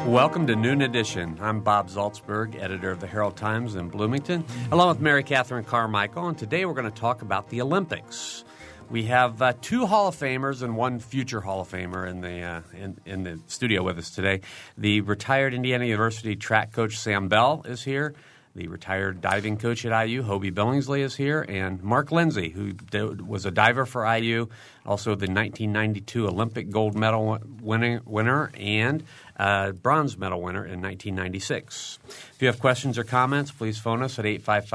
Welcome to Noon Edition. I'm Bob Zaltzberg, editor of the Herald-Times in Bloomington, along with Mary Catherine Carmichael, and today we're going to talk about the Olympics. We have two Hall of Famers and one future Hall of Famer in the studio with us today. The retired Indiana University track coach Sam Bell is here. The retired diving coach at IU, Hobie Billingsley, is here, and Mark Lindsay, who was a diver for IU, also the 1992 Olympic gold medal winner and bronze medal winner in 1996. If you have questions or comments, please phone us at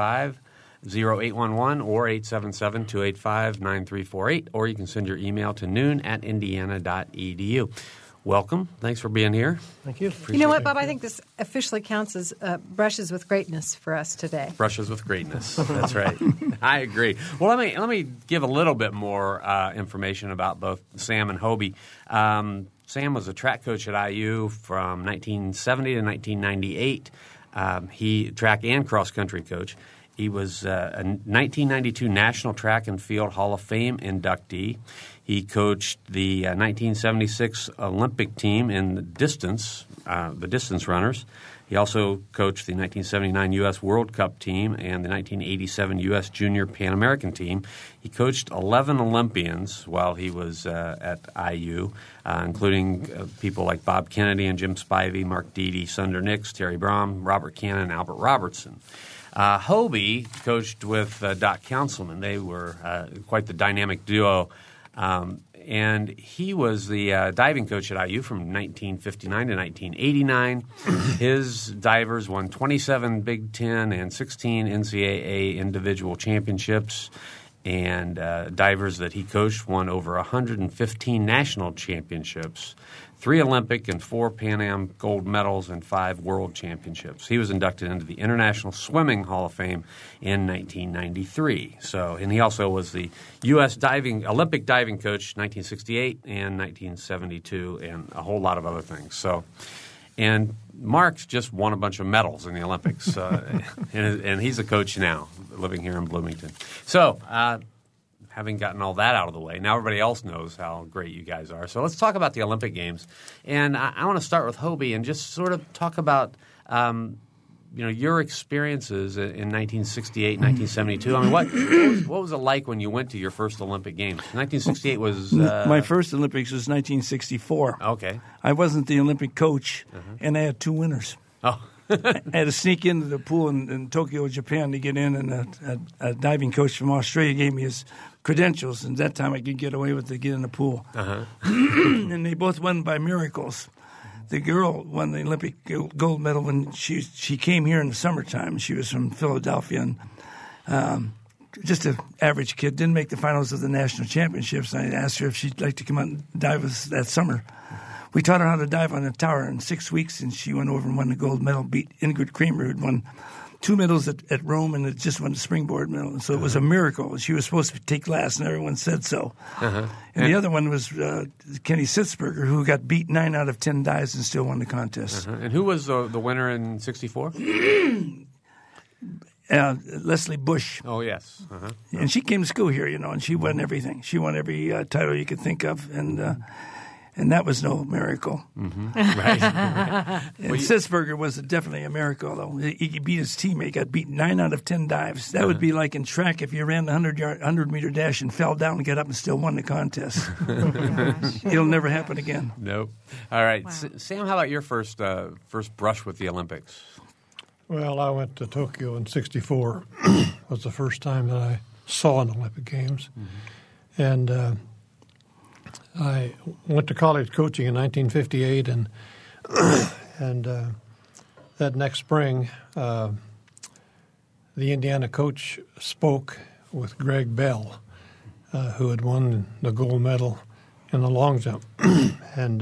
855-0811 or 877-285-9348, or you can send your email to noon@indiana.edu. Welcome. Thanks for being here. Thank you. You know what, Bob? I think this officially counts as brushes with greatness for us today. Brushes with greatness. That's right. I agree. Well, let me give a little bit more information about both Sam and Hobie. Sam was a track coach at IU from 1970 to 1998. He track and cross country coach. He was a 1992 National Track and Field Hall of Fame inductee. He coached the 1976 Olympic team in the distance runners. He also coached the 1979 U.S. World Cup team and the 1987 U.S. Junior Pan American team. He coached 11 Olympians while he was at IU, including people like Bob Kennedy and Jim Spivey, Mark Deedy, Sunder Nix, Terry Braum, Robert Cannon, and Albert Robertson. Hobie coached with Doc Councilman. They were quite the dynamic duo. And he was the diving coach at IU from 1959 to 1989. His divers won 27 Big Ten and 16 NCAA individual championships. And divers that he coached won over 115 national championships, 3 Olympic and 4 Pan Am gold medals, and 5 world championships. He was inducted into the International Swimming Hall of Fame in 1993. And he also was the U.S. Olympic diving coach 1968 and 1972, and a whole lot of other things. And Mark's just won a bunch of medals in the Olympics, and he's a coach now, living here in Bloomington. So, having gotten all that out of the way, now everybody else knows how great you guys are. So let's talk about the Olympic Games. And I want to start with Hobie and just sort of talk about your experiences in 1968, 1972. I mean, what was it like when you went to your first Olympic Games? 1968 was my first Olympics was 1964. Okay. I wasn't the Olympic coach, and I had 2 winners. Oh. I had to sneak into the pool in Tokyo, Japan to get in, and a diving coach from Australia gave me his credentials, and that time I could get away with to get in the pool. And they both won by miracles. The girl won the Olympic gold medal when she came here in the summertime. She was from Philadelphia, and just an average kid, didn't make the finals of the national championships. And I asked her if she'd like to come out and dive with us that summer. We taught her how to dive on the tower in 6 weeks, and she went over and won the gold medal, beat Ingrid Kramer, who had won 2 medals at Rome, and had just won the springboard medal. And so it was a miracle. She was supposed to take last, and everyone said so. And the other one was Kenny Sitzberger, who got beat 9 out of 10 dives and still won the contest. And who was the winner in 64? Leslie Bush. Oh, yes. And she came to school here, and she won everything. She won every title you could think of, and that was no miracle. Right. And Sitzberger was definitely a miracle, though. He beat his teammate, got beat 9 out of 10 dives. That would be like in track if you ran the 100-meter dash and fell down and got up and still won the contest. It'll never happen again. Nope. All right. Wow. Sam, how about your first brush with the Olympics? Well, I went to Tokyo in 64. Was the first time that I saw an Olympic Games. And I went to college coaching in 1958, and that next spring, the Indiana coach spoke with Greg Bell, who had won the gold medal in the long jump, and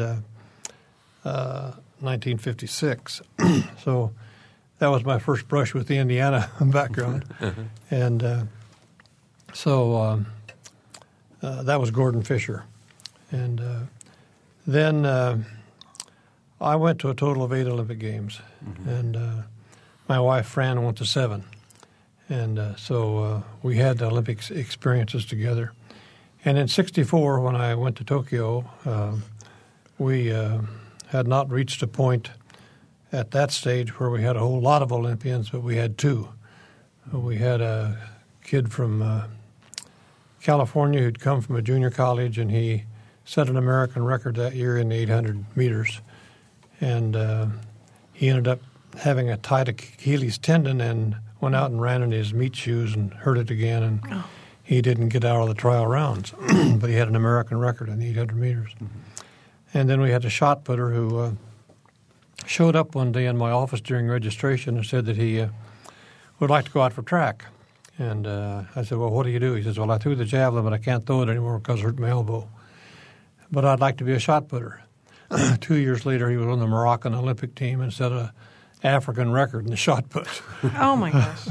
1956. So that was my first brush with the Indiana background, and so that was Gordon Fisher. And then I went to a total of 8 Olympic Games, and my wife Fran went to 7. And so we had the Olympic experiences together. And in 64, when I went to Tokyo, we had not reached a point at that stage where we had a whole lot of Olympians, but we had two. We had a kid from California who'd come from a junior college, and he set an American record that year in the 800 meters. And he ended up having a tight Achilles tendon and went out and ran in his meat shoes and hurt it again. And he didn't get out of the trial rounds, but he had an American record in the 800 meters. And then we had a shot putter who showed up one day in my office during registration and said that he would like to go out for track. And I said, well, what do you do? He says, well, I threw the javelin, but I can't throw it anymore because it hurt my elbow. But I'd like to be a shot putter. 2 years later, he was on the Moroccan Olympic team and set an African record in the shot put. Oh, my gosh.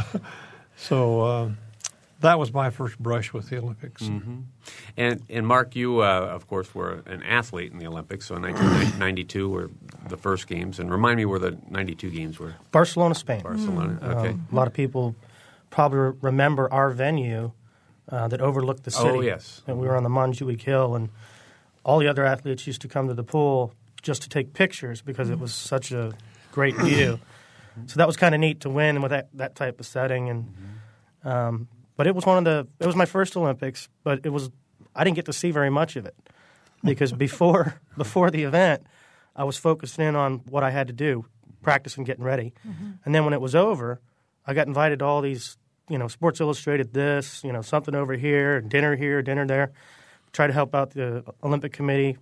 So that was my first brush with the Olympics. Mm-hmm. And Mark, you, of course, were an athlete in the Olympics. So 1992 were the first games. And remind me where the 92 games were. Barcelona, Spain. Barcelona, okay. A lot of people probably remember our venue that overlooked the city. Oh, yes. And we were on the Montjuic Hill, and all the other athletes used to come to the pool just to take pictures because it was such a great view. So that was kind of neat to win with that type of setting. And but it was it was my first Olympics, but I didn't get to see very much of it because before the event, I was focused in on what I had to do, practice and getting ready. And then when it was over, I got invited to all these, Sports Illustrated this, something over here, dinner there. Try to help out the Olympic Committee,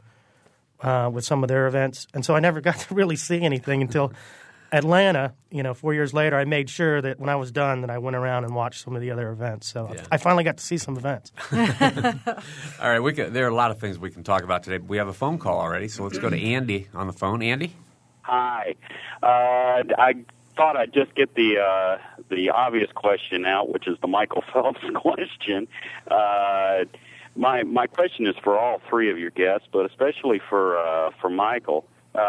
with some of their events. And so I never got to really see anything until Atlanta, 4 years later. I made sure that when I was done that I went around and watched some of the other events. So yeah. I finally got to see some events. All right, there are a lot of things we can talk about today. We have a phone call already, so let's go to Andy on the phone. Andy? Hi. I thought I'd just get the obvious question out, which is the Michael Phelps question. My question is for all three of your guests, but especially for Michael.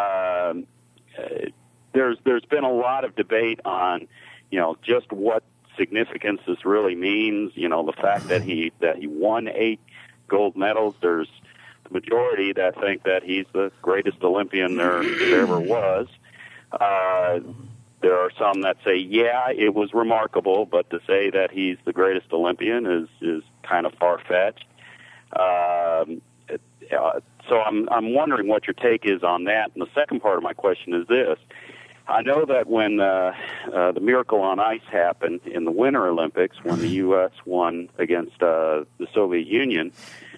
There's been a lot of debate on, just what significance this really means. The fact that he won 8 gold medals. There's the majority that think that he's the greatest Olympian there ever was. There are some that say, yeah, it was remarkable, but to say that he's the greatest Olympian is kind of far-fetched. So I'm wondering what your take is on that. And the second part of my question is this. I know that when the Miracle on Ice happened in the Winter Olympics, when the U.S. won against the Soviet Union,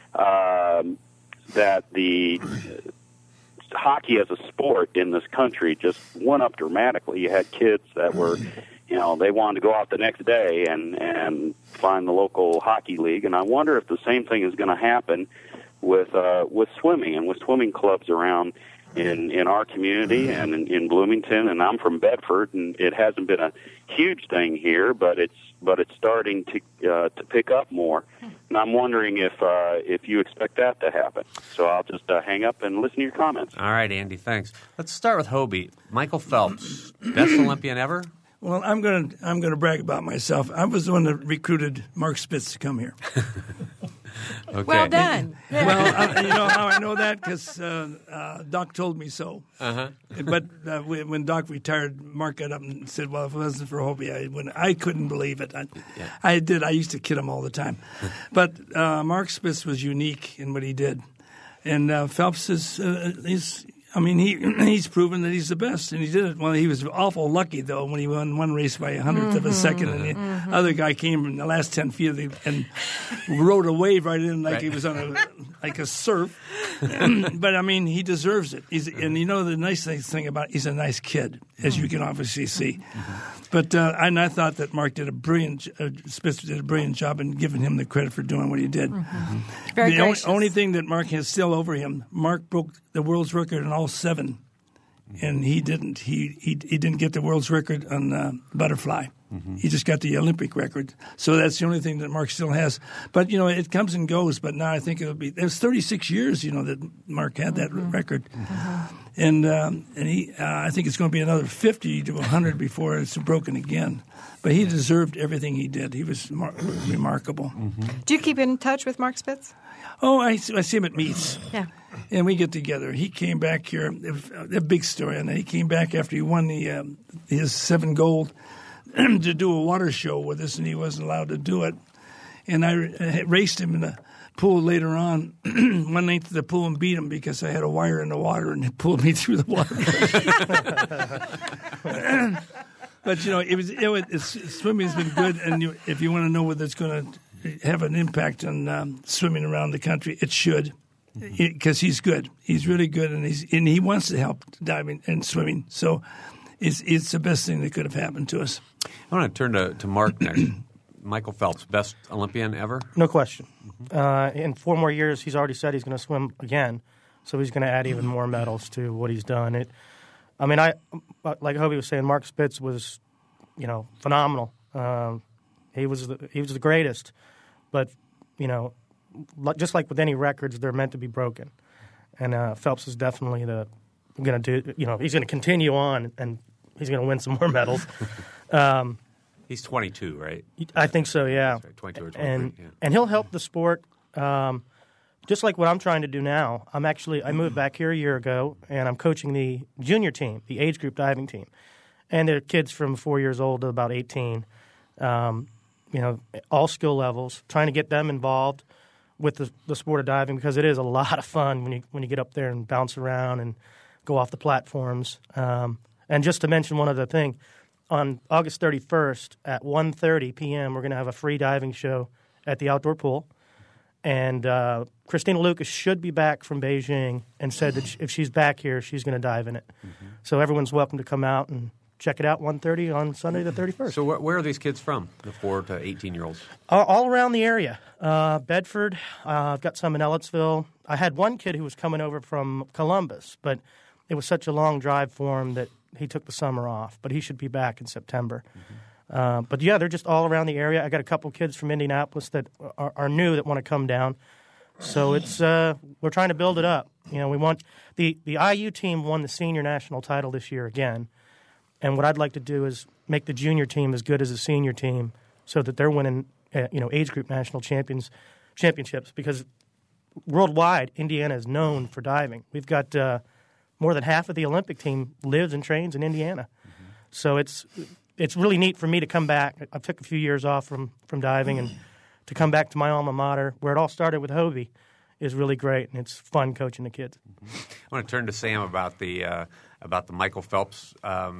that the hockey as a sport in this country just went up dramatically. You had kids that were, they wanted to go out the next day and find the local hockey league. And I wonder if the same thing is going to happen with swimming and with swimming clubs around in our community and in Bloomington. And I'm from Bedford, and it hasn't been a huge thing here, but it's starting to pick up more. And I'm wondering if you expect that to happen. So I'll just hang up and listen to your comments. All right, Andy, thanks. Let's start with Hobie. Michael Phelps, best Olympian ever? Well, I'm gonna brag about myself. I was the one that recruited Mark Spitz to come here. Okay. Well done. Well, you know how I know that? Because Doc told me so. Uh-huh. But when Doc retired, Mark got up and said, well, if it wasn't for Hobie, I couldn't believe it. I used to kid him all the time. But Mark Spitz was unique in what he did. And Phelps he's proven that he's the best, and he did it. Well, he was awful lucky, though, when he won one race by 100th of a second, and the other guy came in the last 10 feet and rode a wave right in like he was on a surf. But, he deserves it. And the nice thing about it, he's a nice kid, as you can obviously see. But and I thought that Mark Spitz did a brilliant job in giving him the credit for doing what he did. Very The only thing that Mark has still over him, Mark broke the world's record in all 7, and he didn't. He didn't get the world's record on butterfly. He just got the Olympic record. So that's the only thing that Mark still has. But, it comes and goes. But now I think it was 36 years, that Mark had that record. And I think it's going to be another 50 to 100 before it's broken again. But he deserved everything he did. He was remarkable. Do you keep in touch with Mark Spitz? Oh, I see him at meets. Yeah. And we get together. He came back here. A big story on that. He came back after he won his 7 gold to do a water show with us, and he wasn't allowed to do it. And I raced him in the pool later on, one night to the pool, and beat him because I had a wire in the water, and it pulled me through the water. But swimming's been good, and if you want to know whether it's going to have an impact on swimming around the country, it should, because he's good. He's really good, and he wants to help diving and swimming. So it's the best thing that could have happened to us. I want to turn to Mark next. Michael Phelps, best Olympian ever? No question. In 4 more years, he's already said he's going to swim again, so he's going to add even more medals to what he's done. Like Hobie was saying, Mark Spitz was, phenomenal. He was the greatest, but just like with any records, they're meant to be broken. And Phelps is definitely going to do. He's going to continue on, and he's going to win some more medals. He's 22, right? I think so. Yeah, right, 22 or 23. And he'll help the sport. Just like what I'm trying to do now, I moved back here a year ago, and I'm coaching the junior team, the age group diving team. And they're kids from 4 years old to about 18, all skill levels, trying to get them involved with the sport of diving, because it is a lot of fun when you get up there and bounce around and go off the platforms. And just to mention one other thing, on August 31st at 1:30 p.m., we're going to have a free diving show at the outdoor pool. And Christina Lucas should be back from Beijing and said that if she's back here, she's going to dive in it. Mm-hmm. So everyone's welcome to come out and check it out 1:30 on Sunday the 31st. So where are these kids from, the 4 to 18-year-olds? All around the area. Bedford, I've got some in Ellettsville. I had one kid who was coming over from Columbus, but it was such a long drive for him that he took the summer off. But he should be back in September. Mm-hmm. But yeah, they're just all around the area. I got a couple kids from Indianapolis that are new that want to come down. So it's we're trying to build it up. We want the IU team won the senior national title this year again, and what I'd like to do is make the junior team as good as the senior team, so that they're winning age group national championships. Because worldwide, Indiana is known for diving. We've got more than half of the Olympic team lives and trains in Indiana. Mm-hmm. So it's really neat for me to come back. I took a few years off from diving, and to come back to my alma mater, where it all started with Hobie, is really great, and it's fun coaching the kids. Mm-hmm. I want to turn to Sam about the Michael Phelps.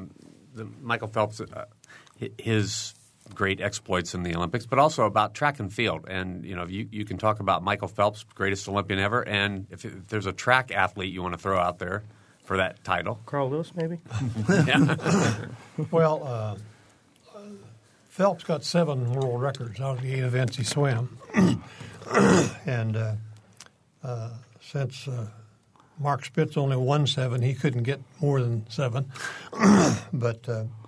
His great exploits in the Olympics, but also about track and field. And you can talk about Michael Phelps, greatest Olympian ever, and if there's a track athlete you want to throw out there for that title, Carl Lewis, maybe. Well, Phelps got 7 world records out of the 8 events he swam, and since Mark Spitz only won 7, he couldn't get more than 7. But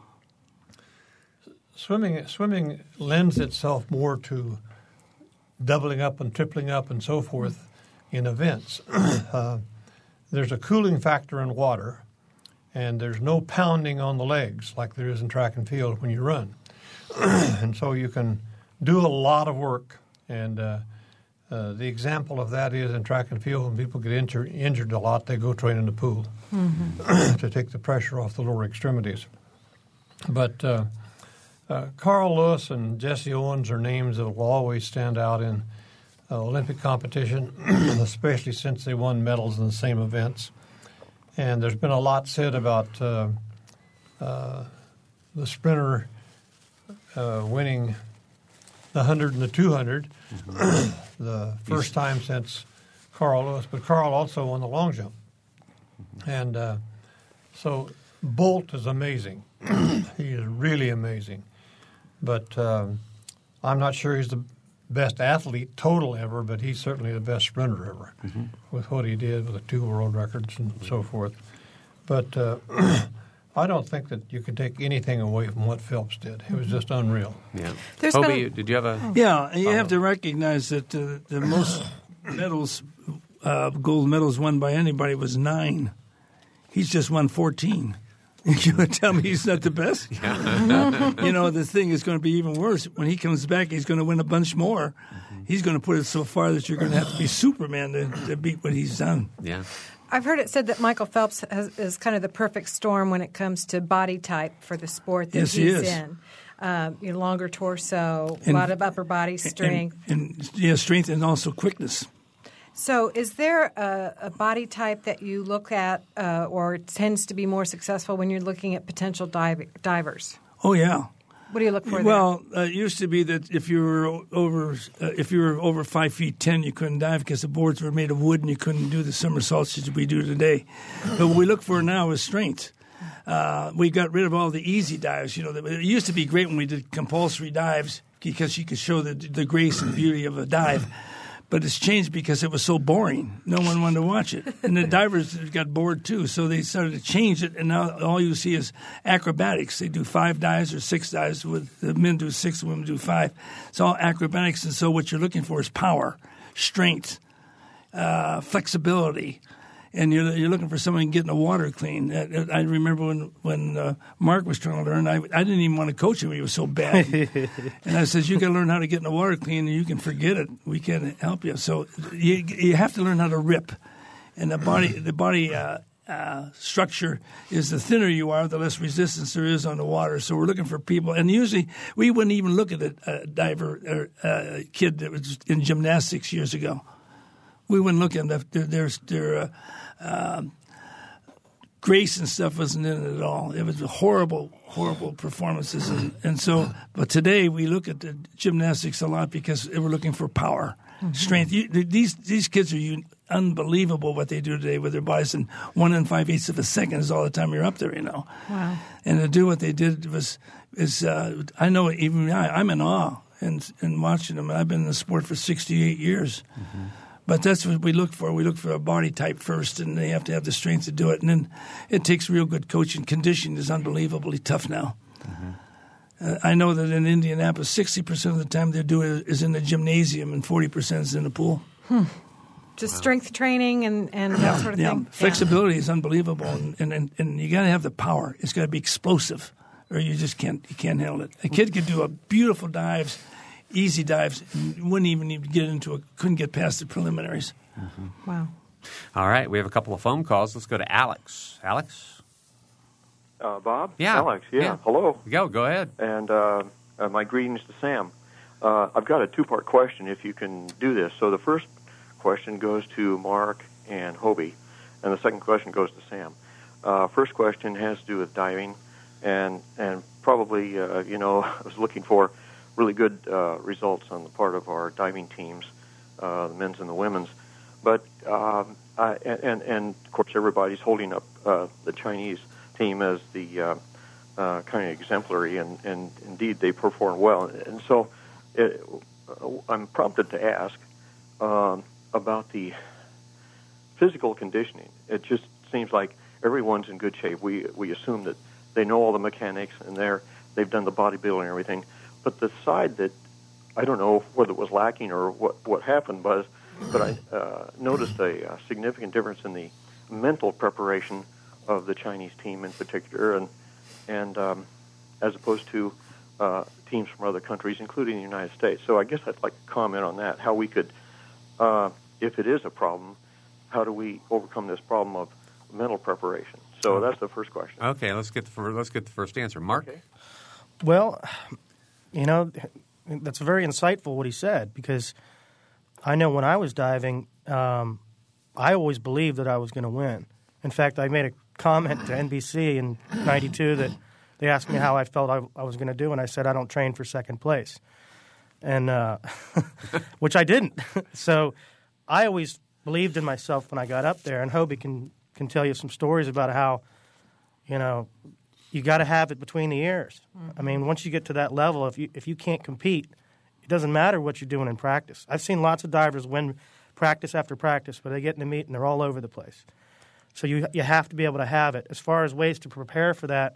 swimming lends itself more to doubling up and tripling up and so forth in events. There's a cooling factor in water, and there's no pounding on the legs like there is in track and field when you run. And so you can do a lot of work. And the example of that is in track and field, when people get injured a lot, they go train in the pool to take the pressure off the lower extremities. But Carl Lewis and Jesse Owens are names that will always stand out in Olympic competition, especially since they won medals in the same events. And there's been a lot said about the sprinter winning the 100 and the 200, the first time since Carl Lewis. But Carl also won the long jump. And so Bolt is amazing. He is really amazing. But I'm not sure he's the best athlete total ever, but he's certainly the best sprinter ever with what he did with the 2 world records and so forth. But I don't think that you can take anything away from what Phelps did. It was just unreal. Yeah. Hobie, did you have a... Yeah, you have to recognize that the most medals, gold medals won by anybody was 9. He's just won 14. You would tell me he's not the best? The thing is going to be even worse. When he comes back, he's going to win a bunch more. He's going to put it so far that you're going to have to be Superman to beat what he's done. Yeah. I've heard it said that Michael Phelps is kind of the perfect storm when it comes to body type for the sport that yes, he's he is. in. Longer torso, a lot of upper body strength. Strength and also quickness. So is there a body type that you look at or tends to be more successful when you're looking at potential divers? Oh, yeah. What do you look for there? Well, it used to be that if you were over 5'10", you couldn't dive because the boards were made of wood and you couldn't do the somersaults that we do today. But what we look for now is strength. We got rid of all the easy dives. It used to be great when we did compulsory dives because you could show the grace and beauty of a dive. But it's changed because it was so boring. No one wanted to watch it. And the divers got bored too, so they started to change it, and now all you see is acrobatics. They do 5 dives or 6 dives. The men do 6, the women do 5. It's all acrobatics, and so what you're looking for is power, strength, flexibility. And you're looking for someone getting the water clean. I remember when Mark was trying to learn, I didn't even want to coach him. He was so bad. And I said, you got to learn how to get in the water clean, and you can forget it. We can't help you. So you have to learn how to rip. And the body structure is the thinner you are, the less resistance there is on the water. So we're looking for people. And usually we wouldn't even look at a diver or a kid that was in gymnastics years ago. We wouldn't look at them. Their grace and stuff wasn't in it at all. It was horrible performances. And so, but today we look at the gymnastics a lot because we're looking for power, strength. These kids are unbelievable what they do today with their bodies. And 1 5/8 of a second is all the time you're up there, Wow. And to do what they did is I know even I'm in awe and watching them. I've been in the sport for 68 years. Mm-hmm. But that's what we look for. We look for a body type first, and they have to have the strength to do it. And then it takes real good coaching. Conditioning is unbelievably tough now. Mm-hmm. I know that in Indianapolis, 60% of the time they do it is in the gymnasium and 40% is in the pool. Just strength training and that sort of thing? Flexibility is unbelievable, and you got to have the power. It's got to be explosive, or you just can't handle it. A kid could do a beautiful dives, easy dives, and wouldn't even need to couldn't get past the preliminaries. Mm-hmm. Wow. All right, we have a couple of phone calls. Let's go to Alex. Alex? Bob? Yeah. Alex, yeah. Hello. Go ahead. And my greetings to Sam. I've got a 2-part question if you can do this. So the first question goes to Mark and Hobie, and the second question goes to Sam. First question has to do with diving, and probably, I was looking for really good results on the part of our diving teams, the men's and the women's. But and of course everybody's holding up the Chinese team as the kind of exemplary, and indeed they perform well. And so I'm prompted to ask about the physical conditioning. It just seems like everyone's in good shape. We assume that they know all the mechanics and they've done the bodybuilding and everything. But the side that I don't know whether it was lacking or what happened was, but I noticed a significant difference in the mental preparation of the Chinese team in particular, and as opposed to teams from other countries, including the United States. So I guess I'd like to comment on that. How we could, if it is a problem, how do we overcome this problem of mental preparation? So that's the first question. Okay, let's get the first answer, Mark. Okay. Well, that's very insightful what he said, because I know when I was diving, I always believed that I was going to win. In fact, I made a comment to NBC in '92 that they asked me how I felt I was going to do, and I said I don't train for second place, and which I didn't. So I always believed in myself when I got up there, and Hobie can tell you some stories about how, you got to have it between the ears. Mm-hmm. I mean, once you get to that level, if you can't compete, it doesn't matter what you're doing in practice. I've seen lots of divers win practice after practice, but they get in the meet and they're all over the place. So you have to be able to have it. As far as ways to prepare for that,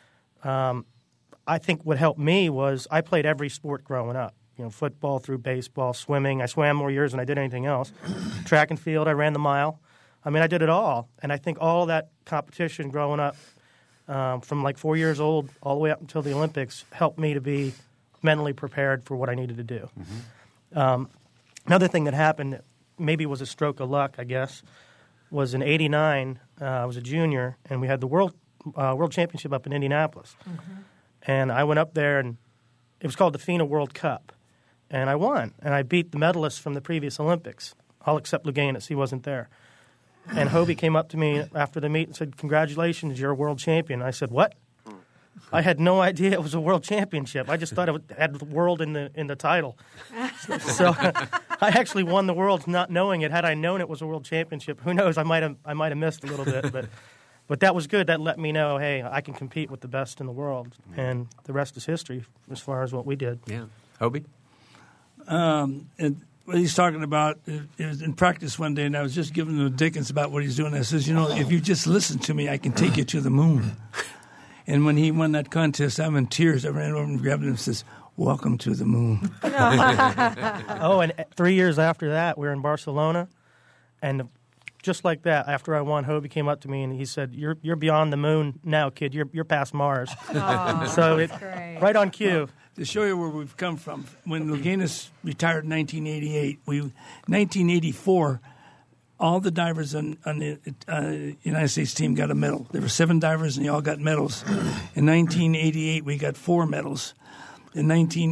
I think what helped me was I played every sport growing up. Football through baseball, swimming. I swam more years than I did anything else. Track and field, I ran the mile. I mean, I did it all. And I think all that competition growing up from like 4 years old all the way up until the Olympics helped me to be mentally prepared for what I needed to do. Another thing that happened, maybe was a stroke of luck, I guess, was in '89. I was a junior, and we had the World Championship up in Indianapolis. And I went up there, and it was called the FINA World Cup. And I won, and I beat the medalists from the previous Olympics, all except Luganis. He wasn't there. And Hobie came up to me after the meet and said, "Congratulations, you're a world champion." I said, "What?" I had no idea it was a world championship. I just thought it had the world in the title. So I actually won the world not knowing it. Had I known it was a world championship, who knows? I might have missed a little bit, but that was good. That let me know, hey, I can compete with the best in the world, and the rest is history as far as what we did. Yeah, Hobie. And what he's talking about, it was in practice one day, and I was just giving him Dickens about what he's doing. I says, if you just listen to me, I can take you to the moon. And when he won that contest, I'm in tears. I ran over and grabbed him and says, "Welcome to the moon." Oh, and 3 years after that, we were in Barcelona, and just like that, after I won, Hobie came up to me and he said, "You're beyond the moon now, kid. You're past Mars." So right on cue. To show you where we've come from, when Luganis retired in 1988, 1984, all the divers on the United States team got a medal. There were 7 divers, and they all got medals. In 1988, we got 4 medals. In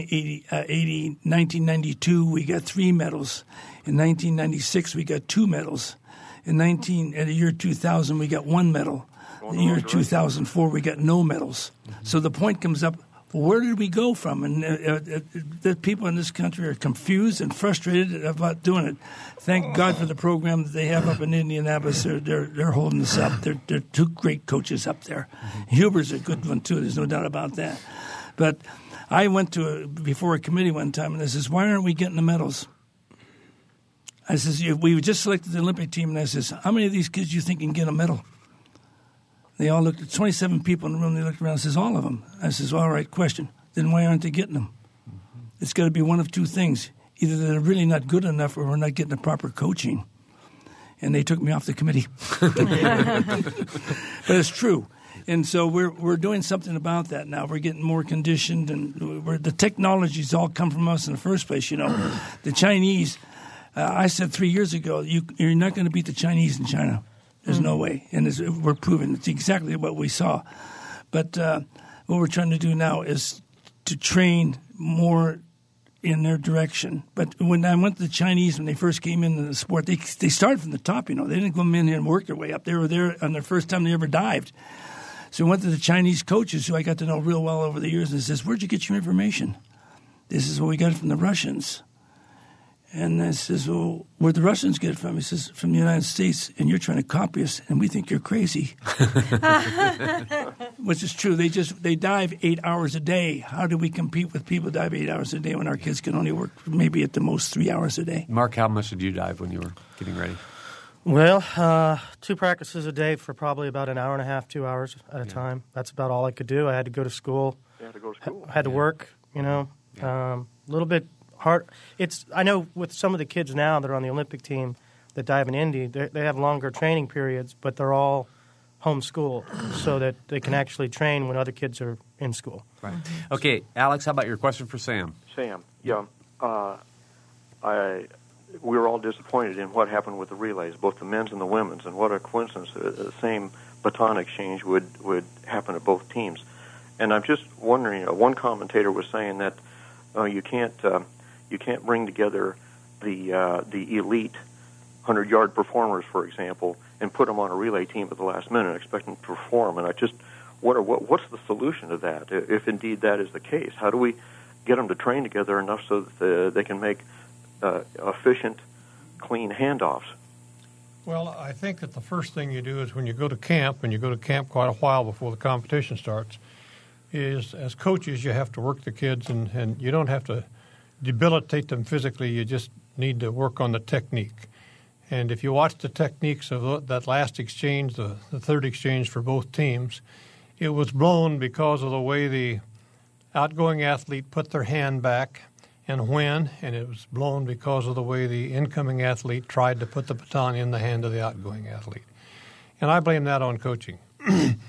1992, we got 3 medals. In 1996, we got 2 medals. In the year 2000, we got 1 medal. In the year 2004, we got no medals. So the point comes up, where did we go from? And the people in this country are confused and frustrated about doing it. Thank God for the program that they have up in Indianapolis. They're holding us up. They're 2 great coaches up there. Huber's a good one, too. There's no doubt about that. But I went before a committee one time, and I says, "Why aren't we getting the medals?" I says, "We just selected the Olympic team," and I says, "How many of these kids do you think can get a medal?" They all looked at 27 people in the room. They looked around and says, "All of them." I says, "Well, all right, question. Then why aren't they getting them?" It's got to be one of 2 things. Either they're really not good enough or we're not getting the proper coaching. And they took me off the committee. But it's true. And so we're doing something about that now. We're getting more conditioned, and the technologies all come from us in the first place. The Chinese, I said 3 years ago, you're not going to beat the Chinese in China. There's no way. And we're proving it's exactly what we saw. But what we're trying to do now is to train more in their direction. But when I went to the Chinese, when they first came into the sport, they started from the top, They didn't come in here and work their way up. They were there on their first time they ever dived. So I went to the Chinese coaches, who I got to know real well over the years, and I says, "Where'd you get your information?" This is what we got from the Russians. And I says, "Well, where'd the Russians get it from?" He says, "From the United States, and you're trying to copy us, and we think you're crazy." Which is true. They dive 8 hours a day. How do we compete with people who dive 8 hours a day when our kids can only work maybe at the most 3 hours a day? Mark, how much did you dive when you were getting ready? Well, 2 practices a day for probably about an hour and a half, 2 hours at a time. That's about all I could do. I had to go to school. I had to work, a little bit hard. I know with some of the kids now that are on the Olympic team that dive in Indy, they have longer training periods, but they're all homeschooled so that they can actually train when other kids are in school. Right. Okay, Alex, how about your question for Sam? Sam, yeah. We were all disappointed in what happened with the relays, both the men's and the women's, and what a coincidence the same baton exchange would happen at both teams. And I'm just wondering, one commentator was saying that you can't bring together the elite 100-yard performers, for example, and put them on a relay team at the last minute and expect them to perform. And I just wonder what's the solution to that, if indeed that is the case? How do we get them to train together enough so that they can make efficient, clean handoffs? Well, I think that the first thing you do is when you go to camp, and you go to camp quite a while before the competition starts, is as coaches you have to work the kids, and you don't have to debilitate them physically. You just need to work on the technique. And if you watch the techniques of that last exchange, the third exchange for both teams, it was blown because of the way the outgoing athlete put their hand back and when, and it was blown because of the way the incoming athlete tried to put the baton in the hand of the outgoing athlete. And I blame that on coaching.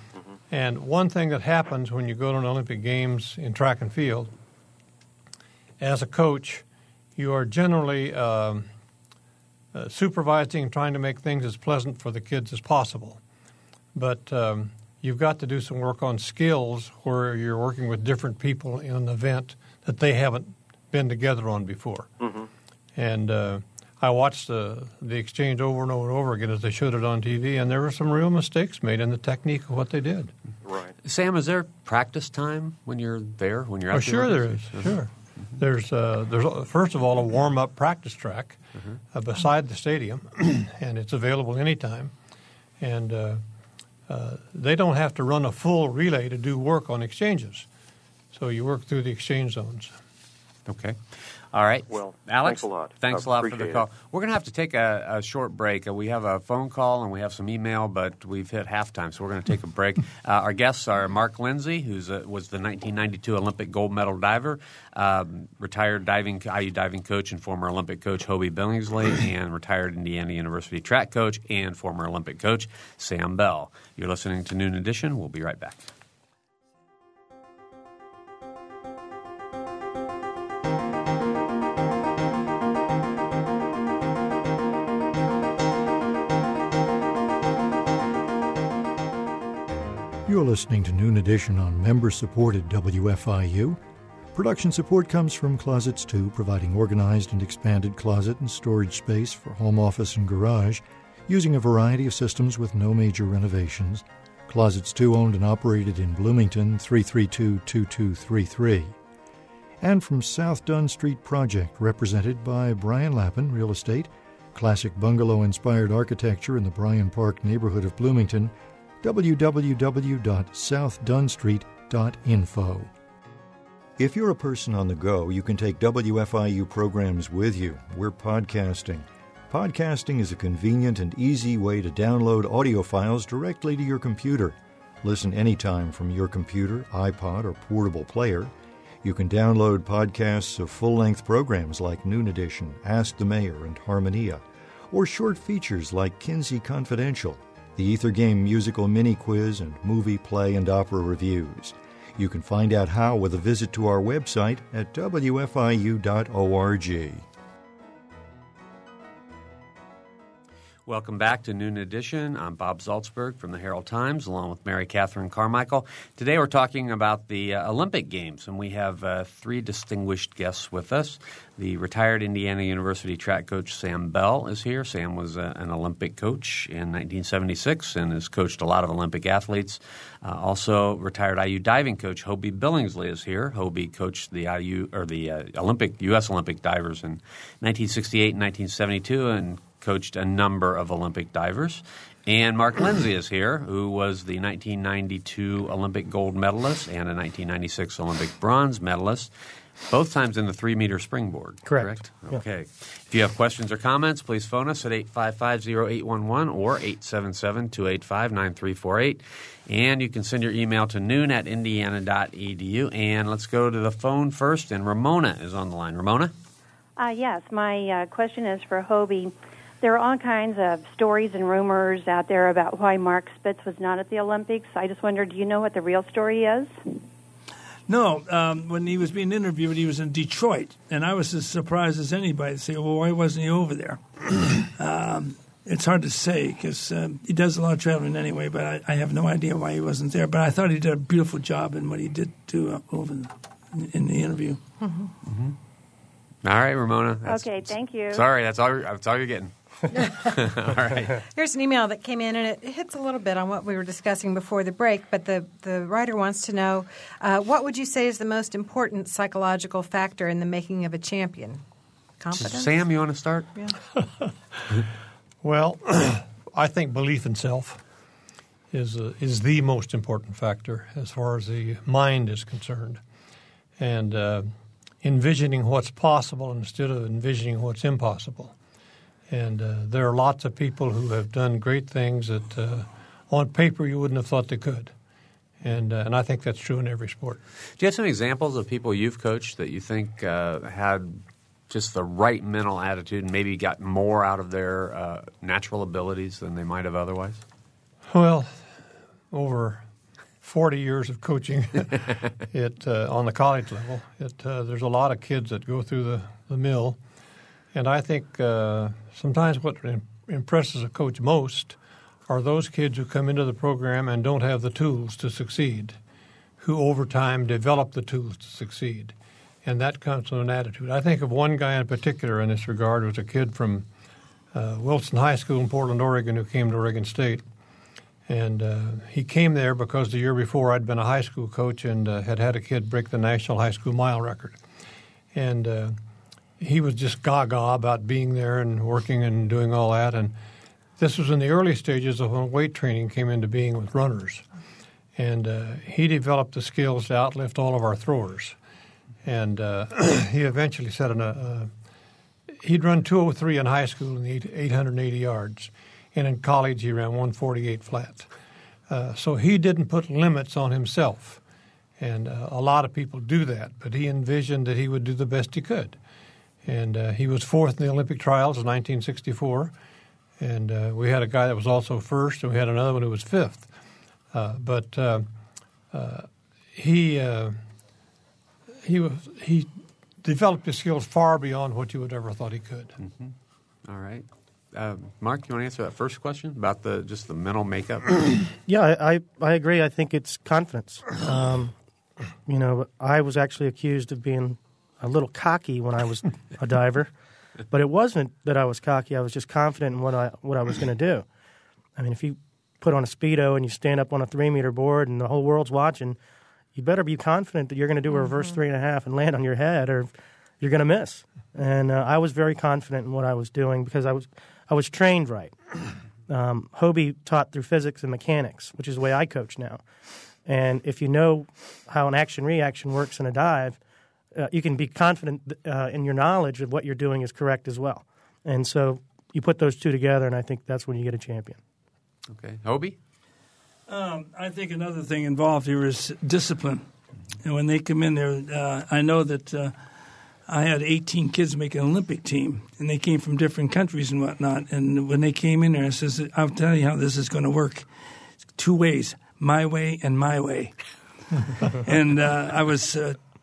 And one thing that happens when you go to an Olympic Games in track and field, as a coach, you are generally supervising and trying to make things as pleasant for the kids as possible. But you've got to do some work on skills where you're working with different people in an event that they haven't been together on before. Mm-hmm. And I watched the exchange over and over and over again as they showed it on TV, and there were some real mistakes made in the technique of what they did. Right. Sam, is there practice time when you're there, when you're out there? Sure there is, sure. There's first of all a warm-up practice track beside the stadium, and it's available anytime. And they don't have to run a full relay to do work on exchanges. So you work through the exchange zones. Okay. All right. Well, Alex, thanks a lot. Thanks a lot for the call. It. We're going to have to take a short break. We have a phone call and we have some email, but we've hit halftime, so we're going to take a break. Our guests are Mark Lindsay, who was the 1992 Olympic gold medal diver, retired IU diving coach and former Olympic coach Hobie Billingsley, and retired Indiana University track coach and former Olympic coach Sam Bell. You're listening to Noon Edition. We'll be right back. You're listening to Noon Edition on member-supported WFIU. Production support comes from Closets 2, providing organized and expanded closet and storage space for home office and garage, using a variety of systems with no major renovations. Closets 2 owned and operated in Bloomington, 332-2233. And from South Dunn Street Project, represented by Brian Lappin, Real Estate, classic bungalow-inspired architecture in the Bryan Park neighborhood of Bloomington, www.southdunstreet.info. If you're a person on the go, you can take WFIU programs with you. We're podcasting. Podcasting is a convenient and easy way to download audio files directly to your computer. Listen anytime from your computer, iPod, or portable player. You can download podcasts of full-length programs like Noon Edition, Ask the Mayor, and Harmonia, or short features like Kinsey Confidential, the Ether Game musical mini-quiz, and movie, play, and opera reviews. You can find out how with a visit to our website at wfiu.org. Welcome back to Noon Edition. I'm Bob Zaltzberg from the Herald Times, along with Mary Catherine Carmichael. Today we're talking about the Olympic Games, and we have three distinguished guests with us. The retired Indiana University track coach Sam Bell is here. Sam was an Olympic coach in 1976 and has coached a lot of Olympic athletes. Also, retired IU diving coach Hobie Billingsley is here. Hobie coached the U.S. Olympic divers in 1968 and 1972 and coached a number of Olympic divers. And Mark Lindsay is here, who was the 1992 Olympic gold medalist and a 1996 Olympic bronze medalist, both times in the 3-meter springboard. Correct? Okay. Yeah. If you have questions or comments, please phone us at 855-0811 or 877-285-9348. And you can send your email to noon@indiana.edu. And let's go to the phone first, and Ramona is on the line. Ramona? Yes, my question is for Hobie. There are all kinds of stories and rumors out there about why Mark Spitz was not at the Olympics. I just wondered, do you know what the real story is? No. When he was being interviewed, he was in Detroit, and I was as surprised as anybody to say, well, why wasn't he over there? It's hard to say because he does a lot of traveling anyway, but I have no idea why he wasn't there. But I thought he did a beautiful job in what he did do over in the interview. Mm-hmm. Mm-hmm. All right, Ramona. Okay, thank you. Sorry, that's all you're getting. All right. Here's an email that came in, and it hits a little bit on what we were discussing before the break, but the writer wants to know, what would you say is the most important psychological factor in the making of a champion? Confidence? Sam, you want to start? Yeah. Well, I think belief in self is the most important factor as far as the mind is concerned. And envisioning what's possible instead of envisioning what's impossible. And there are lots of people who have done great things that on paper you wouldn't have thought they could. And I think that's true in every sport. Do you have some examples of people you've coached that you think had just the right mental attitude and maybe got more out of their natural abilities than they might have otherwise? Well, over 40 years of coaching on the college level. There's a lot of kids that go through the mill. And I think sometimes what impresses a coach most are those kids who come into the program and don't have the tools to succeed, who over time develop the tools to succeed. And that comes from an attitude. I think of one guy in particular in this regard was a kid from Wilson High School in Portland, Oregon, who came to Oregon State. And he came there because the year before I'd been a high school coach and had a kid break the national high school mile record. And he was just gaga about being there and working and doing all that. And this was in the early stages of when weight training came into being with runners. And he developed the skills to outlift all of our throwers. And he eventually said he'd run 203 in high school in the 880 yards. And in college, he ran 148 flat. So he didn't put limits on himself. And a lot of people do that. But he envisioned that he would do the best he could. And he was fourth in the Olympic trials in 1964. And we had a guy that was also first, and we had another one who was fifth. But he developed his skills far beyond what you would ever thought he could. Mm-hmm. All right. Mark, you want to answer that first question about just the mental makeup? Yeah, I agree. I think it's confidence. I was actually accused of being a little cocky when I was a diver, but it wasn't that I was cocky. I was just confident in what I was going to do. I mean, if you put on a Speedo and you stand up on a 3-meter board and the whole world's watching, you better be confident that you're going to do a reverse 3.5 and land on your head, or you're going to miss. And I was very confident in what I was doing because I was trained right. Hobie taught through physics and mechanics, which is the way I coach now. And if you know how an action-reaction works in a dive, you can be confident in your knowledge of what you're doing is correct as well. And so you put those two together, and I think that's when you get a champion. Okay. Hobie? I think another thing involved here is discipline. And when they come in there, I know that I had 18 kids make an Olympic team, and they came from different countries and whatnot. And when they came in there, I says, I'll tell you how this is going to work. 2 ways, my way and my way. And I was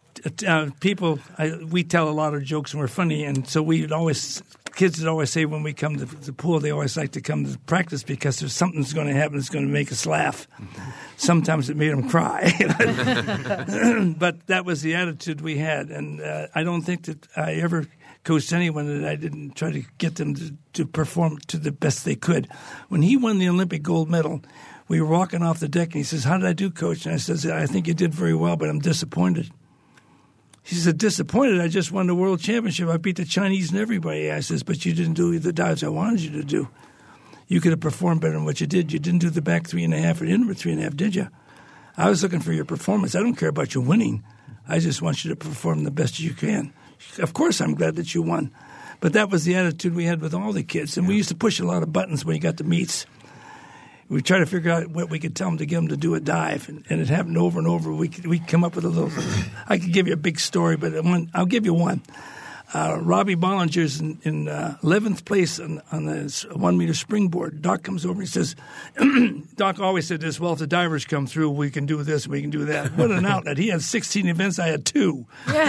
we tell a lot of jokes and we're funny, and so kids would always say when we come to the pool, they always like to come to practice because there's something that's going to happen that's going to make us laugh. Sometimes it made them cry. But that was the attitude we had, and I don't think that I ever coached anyone that I didn't try to get them to perform to the best they could. When he won the Olympic gold medal, we were walking off the deck, and he says, "How did I do, Coach?" And I says, "I think you did very well, but I'm disappointed." He said, "Disappointed? I just won the world championship. I beat the Chinese and everybody." I says, "But you didn't do the dives I wanted you to do. You could have performed better than what you did. You didn't do the back 3.5 or inward 3.5, did you? I was looking for your performance. I don't care about you winning. I just want you to perform the best you can. Of course I'm glad that you won." But that was the attitude we had with all the kids. And we used to push a lot of buttons when you got to meets. We tried to figure out what we could tell them to get them to do a dive, and it happened over and over. We'd come up with a little. I could give you a big story, but I'll give you one. Robbie Bollinger's in 11th place on the 1-meter springboard. Doc comes over and he says, Doc always said this, "Well, if the divers come through, we can do this and we can do that." What an outlet. He had 16 events. I had 2.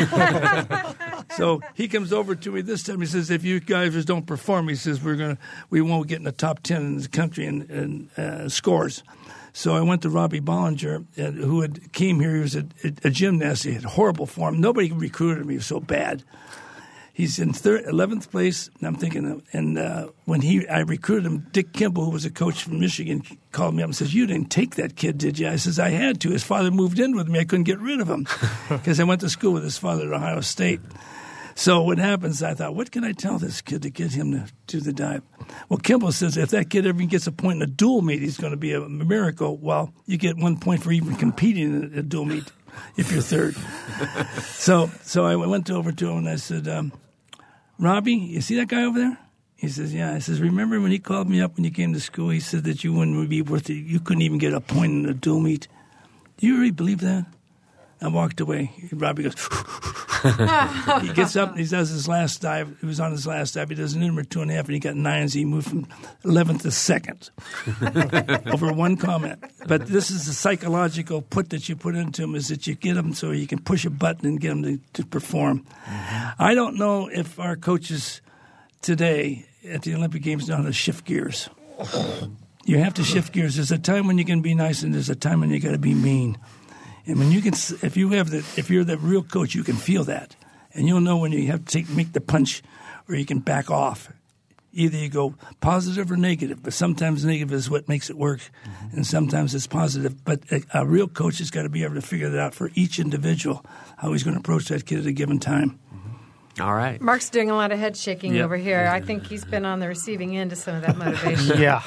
So he comes over to me this time. He says, "If you guys don't perform," he says, we won't get in the top 10 in the country in scores." So I went to Robbie Bollinger, who came here. He was a gymnast. He had horrible form. Nobody recruited him. He was so bad. He's in 11th place, and I'm thinking, when I recruited him, Dick Kimball, who was a coach from Michigan, called me up and says, "You didn't take that kid, did you?" I says, "I had to. His father moved in with me. I couldn't get rid of him because I went to school with his father at Ohio State." So what happens, I thought, what can I tell this kid to get him to do the dive? Well, Kimball says if that kid ever gets a point in a dual meet, he's going to be a miracle. Well, you get 1 point for even competing in a dual meet if you're third. So I went over to him and I said, "Robbie, you see that guy over there?" He says, "Yeah." I says, "Remember when he called me up when you came to school? He said that you wouldn't be worth it. You couldn't even get a point in a dual meet. Do you really believe that?" I walked away. Robbie goes, he gets up and he does his last dive. He was on his last dive. He does an number 2.5, and he got 9s. He moved from 11th to 2nd over one comment. But this is the psychological put that you put into him, is that you get him so you can push a button and get him to perform. Mm-hmm. I don't know if our coaches today at the Olympic Games know how to shift gears. You have to shift gears. There's a time when you can be nice, and there's a time when you got to be mean. And when you can, if you're the real coach, you can feel that, and you'll know when you have to make the punch, or you can back off. Either you go positive or negative, but sometimes negative is what makes it work, and sometimes it's positive. But a real coach has got to be able to figure that out for each individual, how he's going to approach that kid at a given time. All right. Mark's doing a lot of head shaking over here. I think he's been on the receiving end of some of that motivation. Yeah.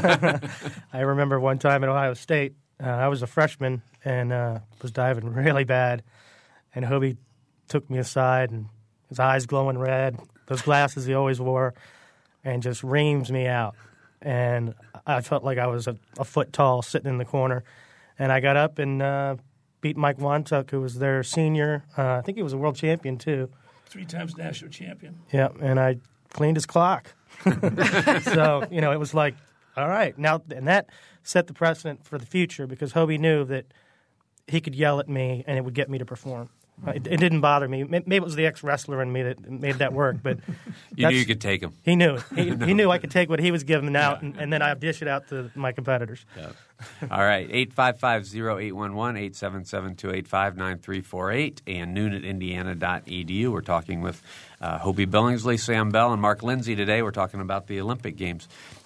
I remember one time at Ohio State, I was a freshman and was diving really bad. And Hobie took me aside, and his eyes glowing red, those glasses he always wore, and just reams me out. And I felt like I was a foot tall sitting in the corner. And I got up and beat Mike Wontuck, who was their senior. I think he was a world champion, too. 3 times national champion. Yeah, and I cleaned his clock. So, it was like, all right. Now, and that set the precedent for the future, because Hobie knew that he could yell at me and it would get me to perform. It didn't bother me. Maybe it was the ex-wrestler in me that made that work, but you knew you could take him. He knew. He knew I could take what he was giving out, and then I'd dish it out to my competitors. Yeah. All right, 855-0811, 877-285-9348, and noon@indiana.edu. We're talking with Hobie Billingsley, Sam Bell, and Mark Lindsay today. We're talking about the Olympic Games.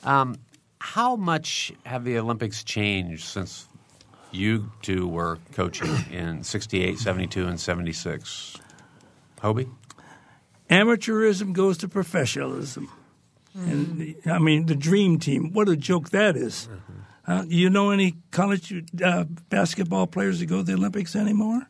How much have the Olympics changed since you two were coaching in 68, 72, and 76? Hobie? Amateurism goes to professionalism. And the dream team, what a joke that is. Do you know any college basketball players that go to the Olympics anymore?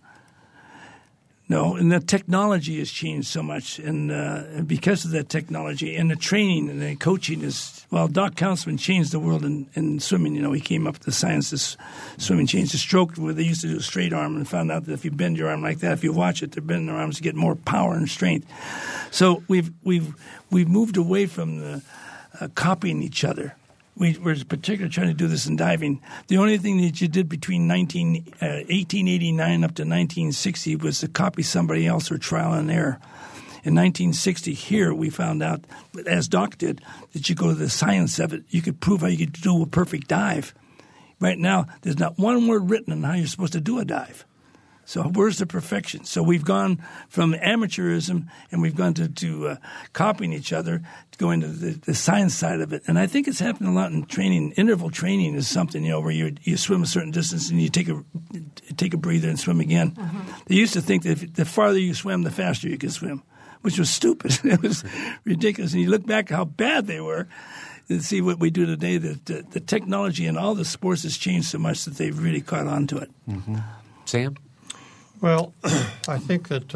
No, and the technology has changed so much, and because of that technology and the training and the coaching Doc Councilman changed the world in swimming. He came up with the science that swimming changed the stroke, where they used to do a straight arm, and found out that if you bend your arm like that, if you watch it, they're bending their arms to get more power and strength. So we've moved away from the copying each other. We were particularly trying to do this in diving. The only thing that you did between 1889 up to 1960 was to copy somebody else or trial and error. In 1960 here, we found out, as Doc did, that you go to the science of it. You could prove how you could do a perfect dive. Right now, there's not one word written on how you're supposed to do a dive. So where's the perfection? So we've gone from amateurism and we've gone to copying each other, to going to the science side of it. And I think it's happened a lot in training. Interval training is something, where you swim a certain distance and you take a breather and swim again. Mm-hmm. They used to think that the farther you swim, the faster you could swim, which was stupid. It was ridiculous. And you look back how bad they were and see what we do today. That the technology in all the sports has changed so much that they've really caught on to it. Mm-hmm. Sam? Well, I think that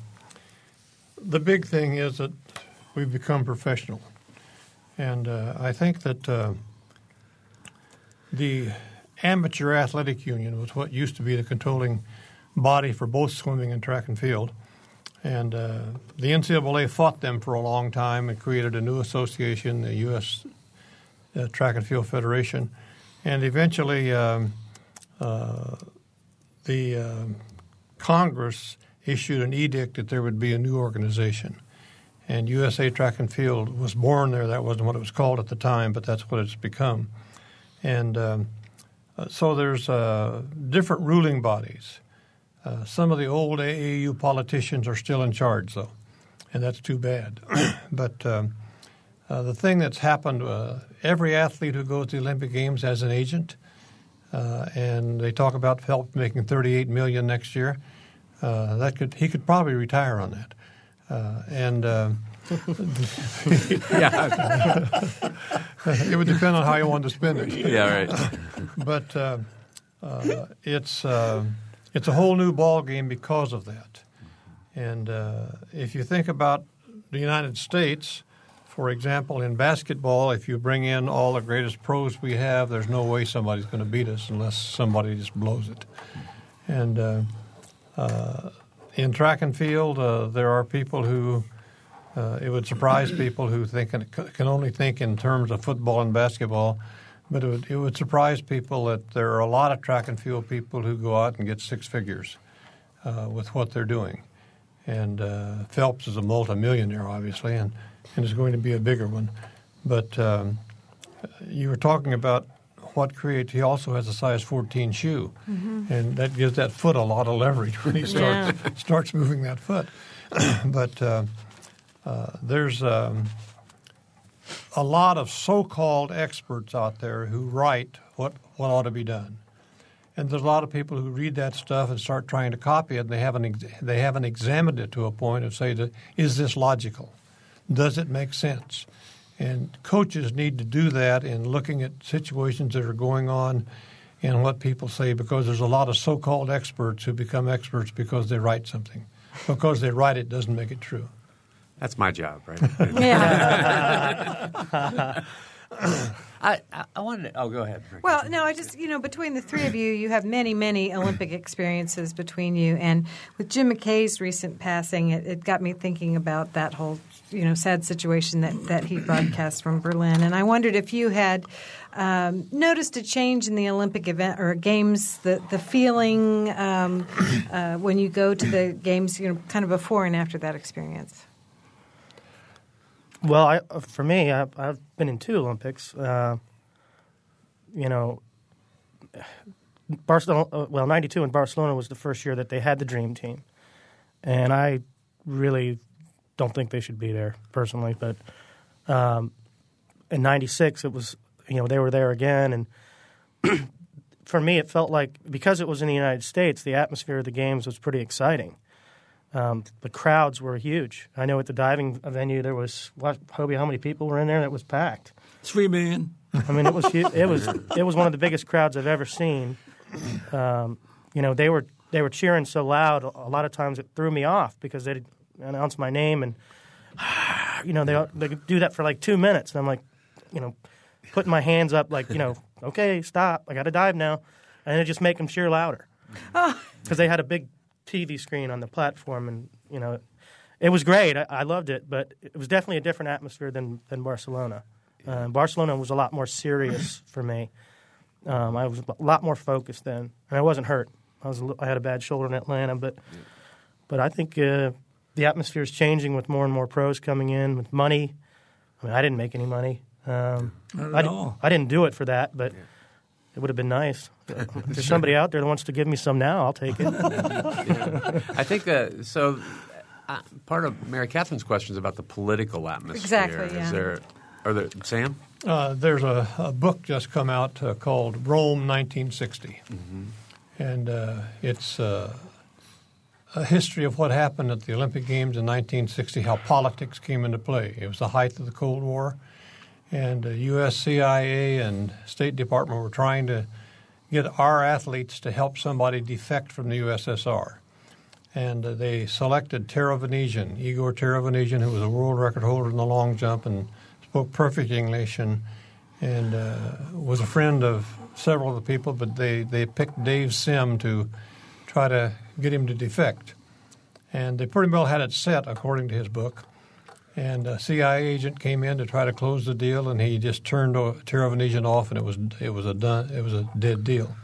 the big thing is that we've become professional. And I think that the Amateur Athletic Union was what used to be the controlling body for both swimming and track and field. And the NCAA fought them for a long time and created a new association, the U.S. Track and Field Federation. And eventually the Congress issued an edict that there would be a new organization. And USA Track and Field was born there. That wasn't what it was called at the time, but that's what it's become. And so there's different ruling bodies. Some of the old AAU politicians are still in charge, though, and that's too bad. But the thing that's happened, every athlete who goes to the Olympic Games has an agent, and they talk about help making $38 million next year. He could probably retire on that. It would depend on how you wanted to spend it. Yeah, right. But it's a whole new ball game because of that. And if you think about the United States, for example, in basketball, if you bring in all the greatest pros we have, there's no way somebody's going to beat us unless somebody just blows it. And In track and field, there are people who it would surprise people who can only think in terms of football and basketball, but it would surprise people that there are a lot of track and field people who go out and get six figures with what they're doing. And Phelps is a multimillionaire, obviously, and is going to be a bigger one. But you were talking about what creates. He also has a size 14 shoe, and that gives that foot a lot of leverage when he starts moving that foot. But there's a lot of so-called experts out there who write what ought to be done. And there's a lot of people who read that stuff and start trying to copy it, and they haven't examined it to a point of saying, is this logical? Does it make sense? And coaches need to do that in looking at situations that are going on and what people say, because there's a lot of so-called experts who become experts because they write something. Because they write it doesn't make it true. That's my job, right? Yeah. I wanted to – go ahead. Well, no, I just, between the three of you, you have many, many Olympic experiences between you. And with Jim McKay's recent passing, it got me thinking about that whole, sad situation that he broadcast from Berlin. And I wondered if you had noticed a change in the Olympic event or games, the feeling when you go to the games, kind of before and after that experience. Well, for me, I've been in two Olympics. Barcelona. 92 in Barcelona was the first year that they had the Dream Team, and I really don't think they should be there personally. But in '96, it was they were there again, and for me, it felt like because it was in the United States, the atmosphere of the games was pretty exciting. The crowds were huge. I know at the diving venue there was Hobie, how many people were in there? That was packed. 3 million. I mean, it was huge. It was one of the biggest crowds I've ever seen. They were cheering so loud. A lot of times it threw me off because they'd announce my name and they could do that for like 2 minutes, and I'm like, putting my hands up like okay, stop, I got to dive now, and it just make them cheer louder because they had a big TV screen on the platform, and it was great. I loved it, but it was definitely a different atmosphere than Barcelona. Barcelona was a lot more serious for me. I was a lot more focused then, and I wasn't hurt. I had a bad shoulder in Atlanta, but I think the atmosphere is changing with more and more pros coming in with money. I mean, I didn't make any money. Not at all. I didn't do it for that, but it would have been nice. If there's somebody out there that wants to give me some now, I'll take it. I think part of Mary Catherine's question is about the political atmosphere. Exactly, yeah. Sam? There's a book just come out called Rome 1960. And it's a history of what happened at the Olympic Games in 1960, how politics came into play. It was the height of the Cold War, and U.S. CIA and State Department were trying to get our athletes to help somebody defect from the USSR. And they selected Igor Tara-Venetian, who was a world record holder in the long jump and spoke perfect English and was a friend of several of the people, but they picked Dave Sim to try to get him to defect. And they pretty well had it set, according to his book. And a CIA agent came in to try to close the deal, and he just turned Tara-Venetian off, and it was a dead deal.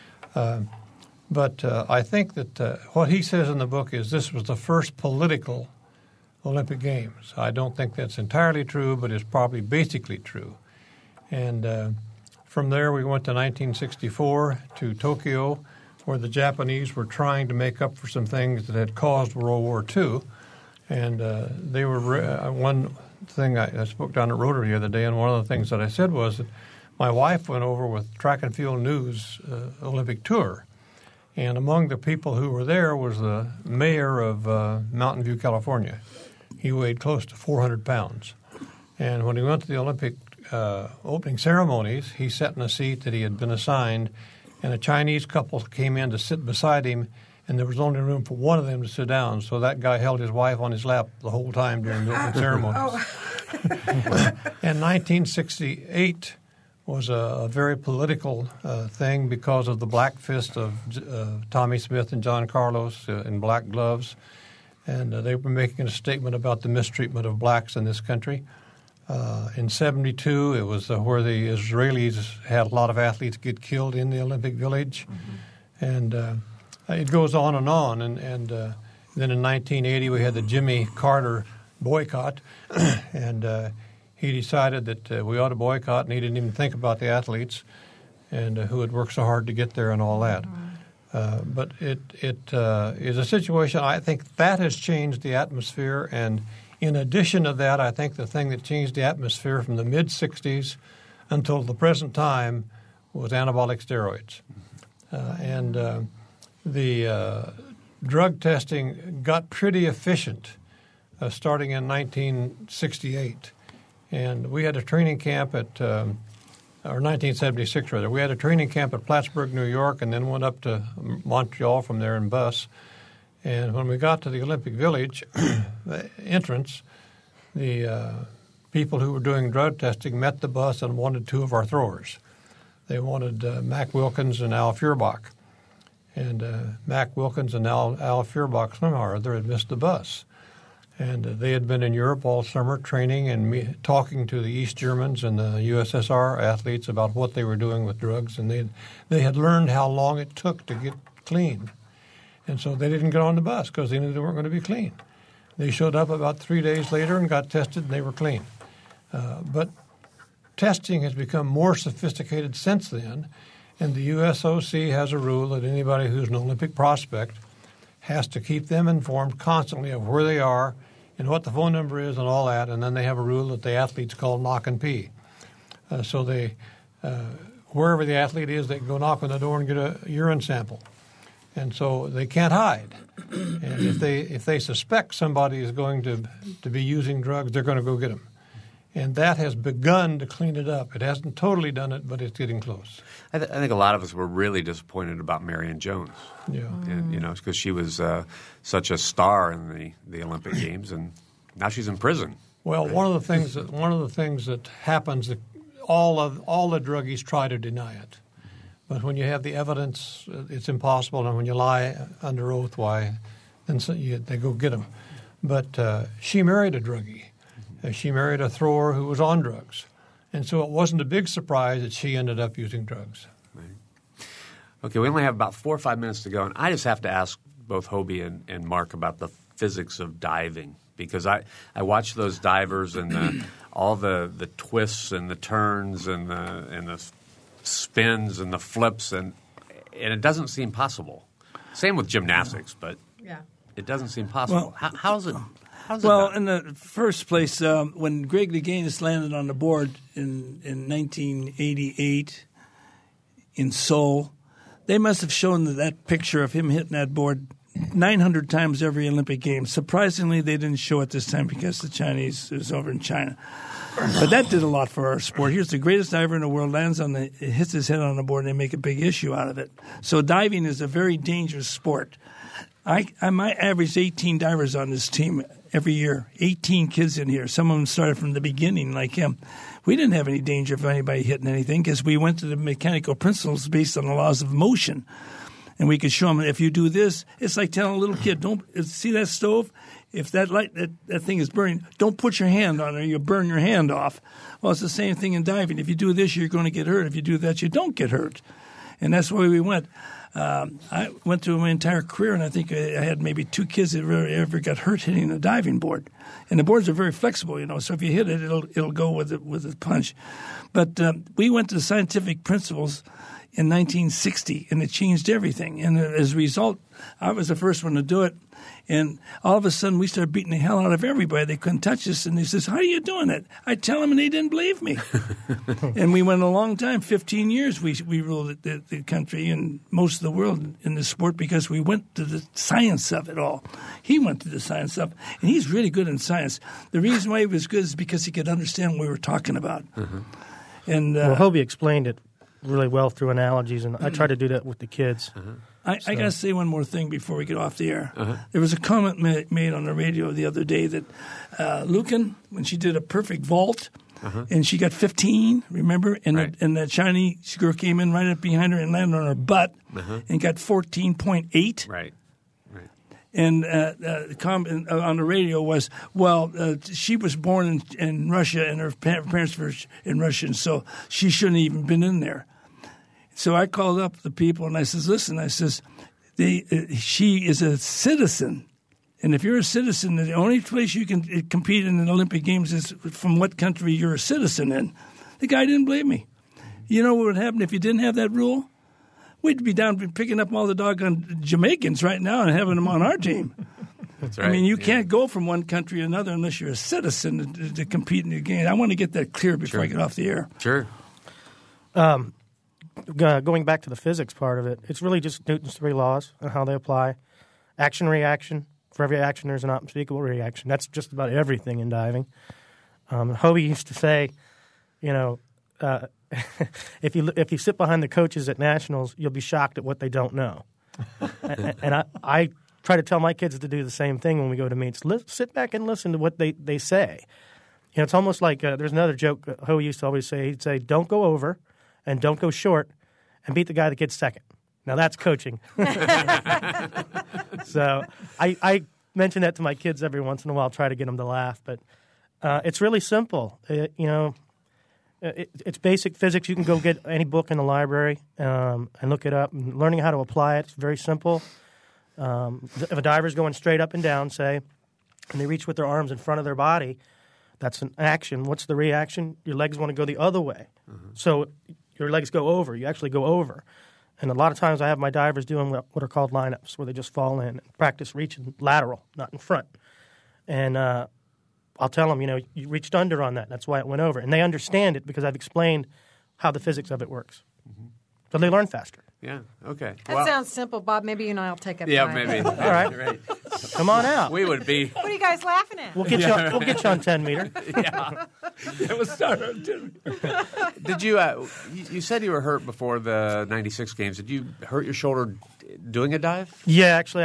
But I think that what he says in the book is this was the first political Olympic Games. I don't think that's entirely true, but it's probably basically true. And from there we went to 1964 to Tokyo, where the Japanese were trying to make up for some things that had caused World War II. And they were one thing I spoke down at Rotary the other day, and one of the things that I said was that my wife went over with Track and Field News Olympic tour, and among the people who were there was the mayor of Mountain View, California. He weighed close to 400 pounds, and when he went to the Olympic opening ceremonies, he sat in a seat that he had been assigned, and a Chinese couple came in to sit beside him. And there was only room for one of them to sit down, so that guy held his wife on his lap the whole time during the opening ceremonies. In 1968, was a very political thing because of the black fist of Tommy Smith and John Carlos in black gloves. And they were making a statement about the mistreatment of blacks in this country. In 1972, it was where the Israelis had a lot of athletes get killed in the Olympic Village. And it goes on. And then in 1980, we had the Jimmy Carter boycott. And he decided that we ought to boycott, and he didn't even think about the athletes and who had worked so hard to get there and all that. But it is a situation, I think that has changed the atmosphere. And in addition to that, I think the thing that changed the atmosphere from the mid-'60s until the present time was anabolic steroids. The drug testing got pretty efficient starting in 1968. And we had a training camp at, or 1976 rather, we had a training camp at Plattsburgh, New York, and then went up to Montreal from there in bus. And when we got to the Olympic Village the entrance, the people who were doing drug testing met the bus and wanted two of our throwers. They wanted Mac Wilkins and Al Feuerbach. And Mac Wilkins and Al Feuerbach somehow had missed the bus. And they had been in Europe all summer training and talking to the East Germans and the USSR athletes about what they were doing with drugs. And they had learned how long it took to get clean. And so they didn't get on the bus because they knew they weren't going to be clean. They showed up about 3 days later and got tested, and they were clean. But testing has become more sophisticated since then, and the USOC has a rule that anybody who's an Olympic prospect has to keep them informed constantly of where they are and what the phone number is and all that, and then they have a rule that the athletes call knock and pee. So they, wherever the athlete is, they can go knock on the door and get a urine sample. And so they can't hide. And if they suspect somebody is going to be using drugs, they're going to go get them. And that has begun to clean it up. It hasn't totally done it, but it's getting close. I think a lot of us were really disappointed about Marion Jones. Yeah, and, because she was such a star in the Olympic Games, and now she's in prison. Well, one of the things that happens, all the druggies try to deny it, but when you have the evidence, it's impossible. And when you lie under oath, then they go get them. But she married a druggie. She married a thrower who was on drugs. And so it wasn't a big surprise that she ended up using drugs. Right. Okay, we only have about 4 or 5 minutes to go, and I just have to ask both Hobie and Mark about the physics of diving, because I watch those divers and all the twists and the turns and the spins and the flips, and it doesn't seem possible. Same with gymnastics, but it doesn't seem possible. Well, how is it? Well, in the first place, when Greg Louganis landed on the board in 1988 in Seoul, they must have shown that picture of him hitting that board 900 times every Olympic game. Surprisingly, they didn't show it this time because the Chinese was over in China. But that did a lot for our sport. Here's the greatest diver in the world, hits his head on the board, and they make a big issue out of it. So diving is a very dangerous sport. I might average 18 divers on this team every year, 18 kids in here. Some of them started from the beginning like him. We didn't have any danger of anybody hitting anything because we went to the mechanical principles based on the laws of motion. And we could show them, if you do this, it's like telling a little kid, don't see that stove? If that light, that thing is burning, don't put your hand on it or you'll burn your hand off. Well, it's the same thing in diving. If you do this, you're going to get hurt. If you do that, you don't get hurt. And that's why we went. I went through my entire career, and I think I had maybe 2 kids that ever got hurt hitting a diving board. And the boards are very flexible, so if you hit it, it'll go with a punch. But we went to the scientific principles in 1960, and it changed everything. And as a result, I was the first one to do it. And all of a sudden, we started beating the hell out of everybody. They couldn't touch us. And he says, how are you doing it? I tell them, and they didn't believe me. And we went a long time, 15 years we ruled the country and most of the world in this sport because we went to the science of it all. He went to the science of it, and he's really good in science. The reason why he was good is because he could understand what we were talking about. Mm-hmm. And Hobie explained it really well through analogies, and I try to do that with the kids. Uh-huh. I got to say one more thing before we get off the air. Uh-huh. There was a comment made on the radio the other day that Lucan, when she did a perfect vault, and she got 15, remember? And, and the Chinese girl came in right up behind her and landed on her butt and got 14.8. Right. And on the radio was, she was born in Russia and her parents were in Russia, and so she shouldn't have even been in there. So I called up the people and I says, listen, she is a citizen. And if you're a citizen, the only place you can compete in the Olympic Games is from what country you're a citizen in. The guy didn't believe me. You know what would happen if you didn't have that rule? We'd be down picking up all the doggone Jamaicans right now and having them on our team. That's right. I mean, you can't go from one country to another unless you're a citizen to compete in the game. I want to get that clear before I get off the air. Sure. Going back to the physics part of it, it's really just Newton's 3 laws and how they apply. Action, reaction. For every action, there's an unspeakable reaction. That's just about everything in diving. Hobie used to say, if you sit behind the coaches at nationals, you'll be shocked at what they don't know. and I try to tell my kids to do the same thing when we go to meets. Sit back and listen to what they say. It's almost like there's another joke Hobie used to always say. He'd say, don't go over and don't go short and beat the guy that gets second. Now that's coaching. So I mention that to my kids every once in a while, try to get them to laugh. But it's really simple. It's basic physics. You can go get any book in the library and look it up. And learning how to apply it, it's very simple. If a diver's going straight up and down, say, and they reach with their arms in front of their body, that's an action. What's the reaction? Your legs want to go the other way. So your legs go over. You actually go over. And a lot of times I have my divers doing what are called lineups, where they just fall in and practice reaching lateral, not in front. And I'll tell them, you reached under on that. That's why it went over. And they understand it because I've explained how the physics of it works. So they learn faster. Yeah, okay. That sounds simple, Bob. Maybe you and I will take up. Yeah, maybe. All right. Come on out. We would be. What are you guys laughing at? We'll get you on 10 meter. Yeah. We'll start on 10 meter. Did you, you said you were hurt before the 96 games. Did you hurt your shoulder doing a dive? Yeah, actually,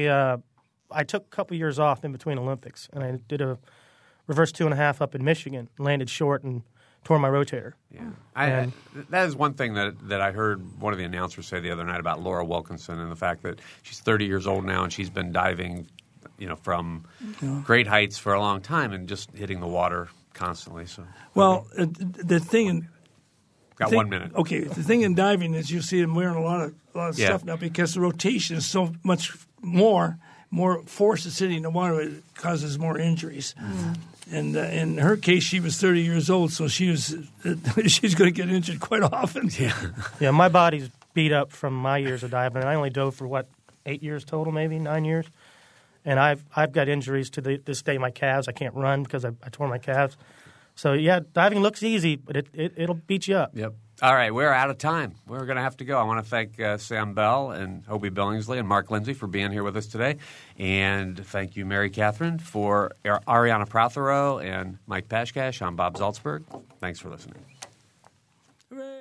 I took a couple years off in between Olympics, and I did a reverse 2.5 up in Michigan, landed short and tore my rotator. Yeah, that is one thing that I heard one of the announcers say the other night about Laura Wilkinson and the fact that she's 30 years old now and she's been diving, from great heights for a long time and just hitting the water constantly. So, the thing. Got 1 minute. Okay, the thing in diving is you see them wearing a lot of stuff now because the rotation is so much more force is hitting the water. It causes more injuries. And in her case, she was 30 years old, so she's going to get injured quite often. Yeah, my body's beat up from my years of diving. I only dove for 8 years total, maybe 9 years, and I've got injuries to this day. My calves, I can't run because I tore my calves. So yeah, diving looks easy, but it'll beat you up. Yep. All right, we're out of time. We're going to have to go. I want to thank Sam Bell and Hobie Billingsley and Mark Lindsay for being here with us today. And thank you, Mary Catherine, for Ariana Prothero and Mike Pashkash. I'm Bob Zaltzberg. Thanks for listening. Hooray!